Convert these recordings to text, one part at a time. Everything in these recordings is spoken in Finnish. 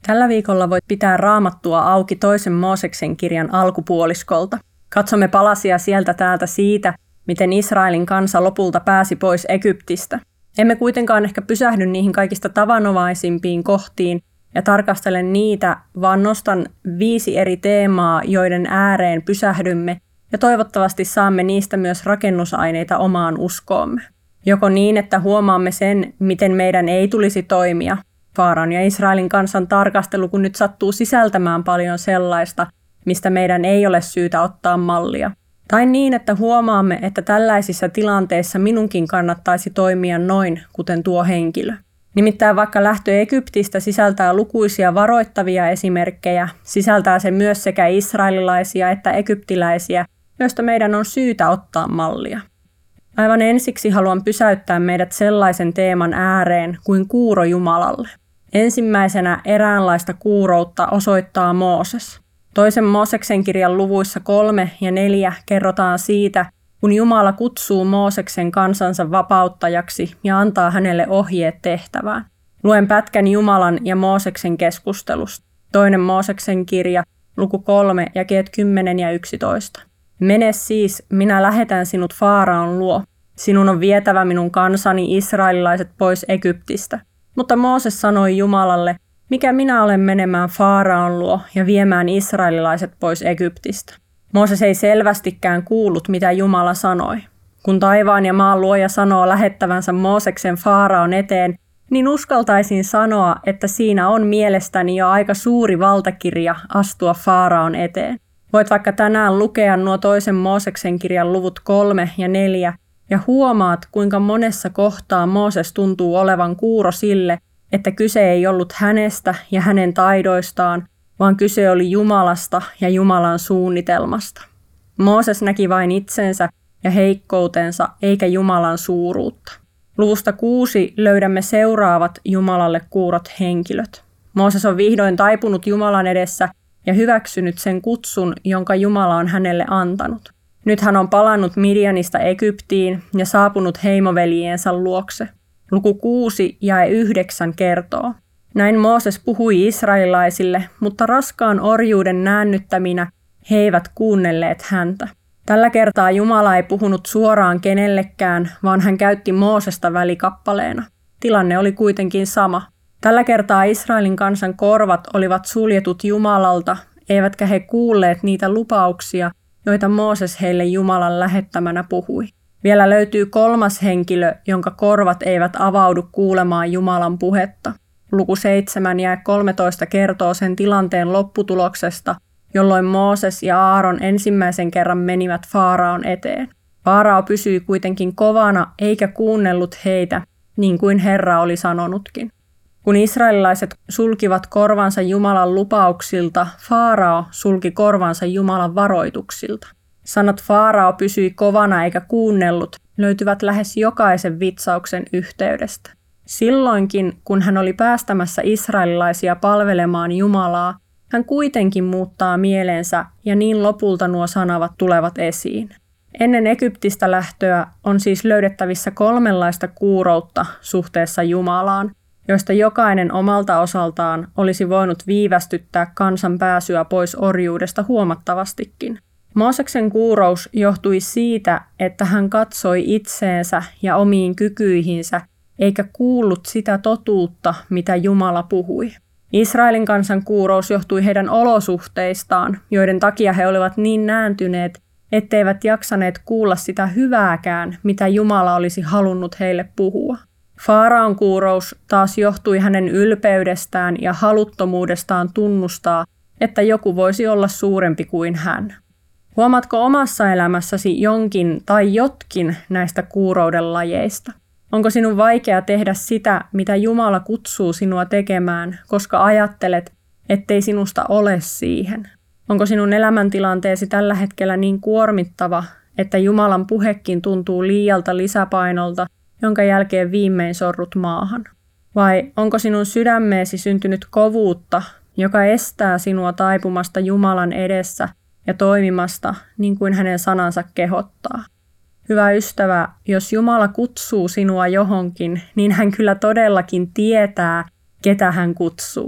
Tällä viikolla voit pitää Raamattua auki toisen Mooseksen kirjan alkupuoliskolta. Katsomme palasia sieltä täältä siitä, miten Israelin kansa lopulta pääsi pois Egyptistä. Emme kuitenkaan ehkä pysähdy niihin kaikista tavanomaisimpiin kohtiin ja tarkastele niitä, vaan nostan 5 eri teemaa, joiden ääreen pysähdymme, ja toivottavasti saamme niistä myös rakennusaineita omaan uskoomme. Joko niin, että huomaamme sen, miten meidän ei tulisi toimia. Faaraon ja Israelin kansan tarkastelu, kun nyt sattuu sisältämään paljon sellaista, mistä meidän ei ole syytä ottaa mallia. Tai niin, että huomaamme, että tällaisissa tilanteissa minunkin kannattaisi toimia noin, kuten tuo henkilö. Nimittäin vaikka lähtö Egyptistä sisältää lukuisia varoittavia esimerkkejä, sisältää se myös sekä israelilaisia että egyptiläisiä, joista meidän on syytä ottaa mallia. Aivan ensiksi haluan pysäyttää meidät sellaisen teeman ääreen kuin kuuro Jumalalle. Ensimmäisenä eräänlaista kuuroutta osoittaa Mooses. Toisen Mooseksen kirjan luvuissa 3 ja 4 kerrotaan siitä, kun Jumala kutsuu Mooseksen kansansa vapauttajaksi ja antaa hänelle ohjeet tehtävään. Luen pätkän Jumalan ja Mooseksen keskustelusta. Toinen Mooseksen kirja, luku 3, jakeet 10 ja 11. Mene siis, minä lähetän sinut Faaraon luo. Sinun on vietävä minun kansani israelilaiset pois Egyptistä. Mutta Mooses sanoi Jumalalle, mikä minä olen menemään Faaraon luo ja viemään israelilaiset pois Egyptistä. Mooses ei selvästikään kuullut, mitä Jumala sanoi. Kun taivaan ja maan luoja sanoo lähettävänsä Mooseksen Faaraon eteen, niin uskaltaisin sanoa, että siinä on mielestäni jo aika suuri valtakirja astua Faaraon eteen. Voit vaikka tänään lukea nuo toisen Mooseksen kirjan luvut 3 ja 4 ja huomaat, kuinka monessa kohtaa Mooses tuntuu olevan kuuro sille, että kyse ei ollut hänestä ja hänen taidoistaan, vaan kyse oli Jumalasta ja Jumalan suunnitelmasta. Mooses näki vain itsensä ja heikkoutensa eikä Jumalan suuruutta. Luvusta 6 löydämme seuraavat Jumalalle kuurot henkilöt. Mooses on vihdoin taipunut Jumalan edessä ja hyväksynyt sen kutsun, jonka Jumala on hänelle antanut. Nyt hän on palannut Midianista Egyptiin ja saapunut heimoveljiensä luokse. Luku 6 jae 9 kertoo. Näin Mooses puhui israelilaisille, mutta raskaan orjuuden näännyttäminä he eivät kuunnelleet häntä. Tällä kertaa Jumala ei puhunut suoraan kenellekään, vaan hän käytti Moosesta välikappaleena. Tilanne oli kuitenkin sama. Tällä kertaa Israelin kansan korvat olivat suljetut Jumalalta, eivätkä he kuulleet niitä lupauksia, joita Mooses heille Jumalan lähettämänä puhui. Vielä löytyy 3. henkilö, jonka korvat eivät avaudu kuulemaan Jumalan puhetta. Luku 7 ja 13 kertoo sen tilanteen lopputuloksesta, jolloin Mooses ja Aaron ensimmäisen kerran menivät Faaraon eteen. Faarao pysyi kuitenkin kovana eikä kuunnellut heitä, niin kuin Herra oli sanonutkin. Kun israelilaiset sulkivat korvansa Jumalan lupauksilta, Faarao sulki korvansa Jumalan varoituksilta. Sanat Faarao pysyi kovana eikä kuunnellut löytyvät lähes jokaisen vitsauksen yhteydestä. Silloinkin, kun hän oli päästämässä israelilaisia palvelemaan Jumalaa, hän kuitenkin muuttaa mielensä ja niin lopulta nuo sanavat tulevat esiin. Ennen Egyptistä lähtöä on siis löydettävissä 3 kuuroutta suhteessa Jumalaan, joista jokainen omalta osaltaan olisi voinut viivästyttää kansan pääsyä pois orjuudesta huomattavastikin. Mooseksen kuurous johtui siitä, että hän katsoi itseensä ja omiin kykyihinsä, eikä kuullut sitä totuutta, mitä Jumala puhui. Israelin kansan kuurous johtui heidän olosuhteistaan, joiden takia he olivat niin nääntyneet, etteivät jaksaneet kuulla sitä hyvääkään, mitä Jumala olisi halunnut heille puhua. Faaraon kuurous taas johtui hänen ylpeydestään ja haluttomuudestaan tunnustaa, että joku voisi olla suurempi kuin hän. Huomaatko omassa elämässäsi jonkin tai jotkin näistä kuurouden lajeista? Onko sinun vaikea tehdä sitä, mitä Jumala kutsuu sinua tekemään, koska ajattelet, ettei sinusta ole siihen? Onko sinun elämäntilanteesi tällä hetkellä niin kuormittava, että Jumalan puhekin tuntuu liialta lisäpainolta, jonka jälkeen viimein sorrut maahan? Vai onko sinun sydämeesi syntynyt kovuutta, joka estää sinua taipumasta Jumalan edessä ja toimimasta niin kuin hänen sanansa kehottaa? Hyvä ystävä, jos Jumala kutsuu sinua johonkin, niin hän kyllä todellakin tietää, ketä hän kutsuu.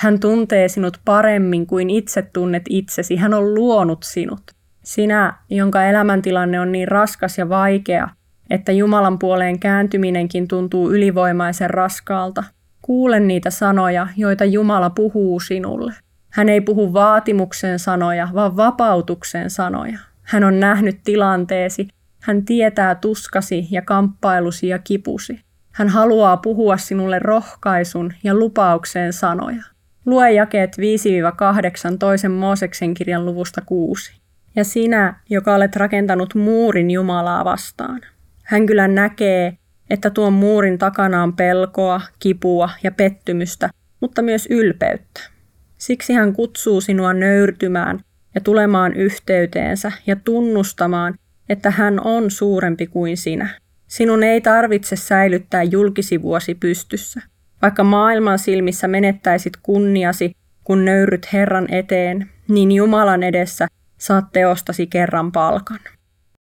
Hän tuntee sinut paremmin kuin itse tunnet itsesi. Hän on luonut sinut. Sinä, jonka elämäntilanne on niin raskas ja vaikea, että Jumalan puoleen kääntyminenkin tuntuu ylivoimaisen raskaalta. Kuule niitä sanoja, joita Jumala puhuu sinulle. Hän ei puhu vaatimuksen sanoja, vaan vapautuksen sanoja. Hän on nähnyt tilanteesi. Hän tietää tuskasi ja kamppailusi ja kipusi. Hän haluaa puhua sinulle rohkaisun ja lupauksen sanoja. Lue jakeet 5-8 toisen Mooseksen kirjan luvusta 6. Ja sinä, joka olet rakentanut muurin Jumalaa vastaan. Hän kyllä näkee, että tuon muurin takana on pelkoa, kipua ja pettymystä, mutta myös ylpeyttä. Siksi hän kutsuu sinua nöyrtymään ja tulemaan yhteyteensä ja tunnustamaan, että hän on suurempi kuin sinä. Sinun ei tarvitse säilyttää julkisivuasi pystyssä. Vaikka maailman silmissä menettäisit kunniasi, kun nöyryt Herran eteen, niin Jumalan edessä saat teostasi kerran palkan.